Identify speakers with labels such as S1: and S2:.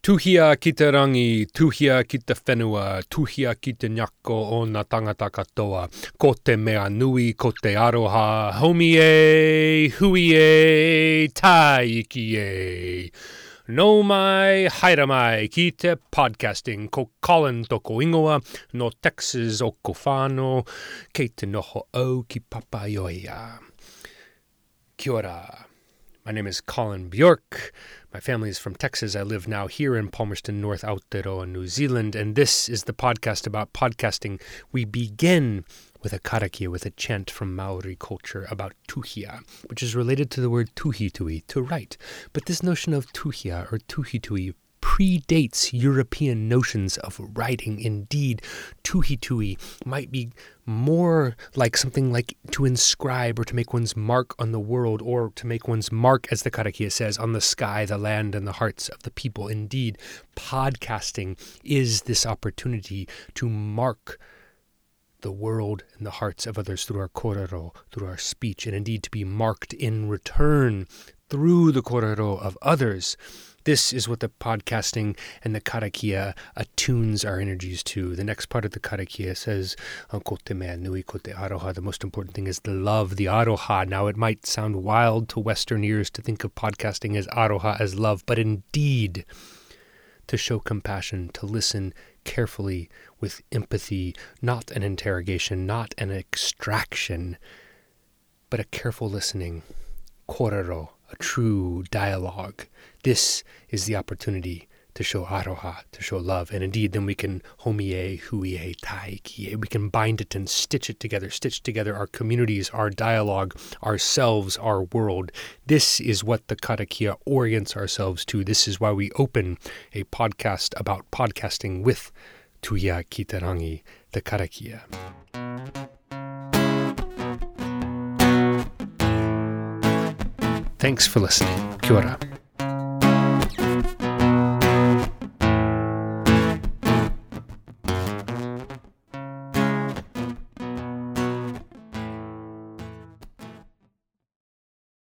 S1: Tuhia ki te rangi, tuhia ki te whenua, tuhia ki te nyako o ngā tangata katoa. Ko te mea nui, ko te aroha, homi e, hui e, tai iki e. No mai, haere mai, ki te podcasting, ko Colin toko ingoa, no Texas o ko whānau, kei te noho au ki Papaioia. Kia ora. My name is Colin Bjork. My family is from Texas. I live now here in Palmerston North, Aotearoa, New Zealand, and this is the podcast about podcasting. We begin with a karakia, with a chant from Maori culture about tuhia, which is related to the word tuhitui, to write. But this notion of tuhia or tuhitui predates European notions of writing. Indeed, tuhitui might be more like something like to inscribe or to make one's mark on the world, or to make one's mark, as the karakia says, on the sky, the land, and the hearts of the people. Indeed, podcasting is this opportunity to mark the world and the hearts of others through our korero, through our speech, and indeed to be marked in return through the korero of others. This is what the podcasting and the karakia attunes our energies to. The next part of the karakia says, ko te mea nui, ko te aroha. The most important thing is the love, the aroha. Now, it might sound wild to Western ears to think of podcasting as aroha, as love, but indeed, to show compassion, to listen carefully with empathy, not an interrogation, not an extraction, but a careful listening, korero, a true dialogue. This is the opportunity to show aroha, to show love. And indeed, then we can homie, hui, tai, kie. We can bind it and stitch together our communities, our dialogue, ourselves, our world. This is what the karakia orients ourselves to. This is why we open a podcast about podcasting with Tuhia ki te rangi, the karakia. Thanks for listening. Kia ora.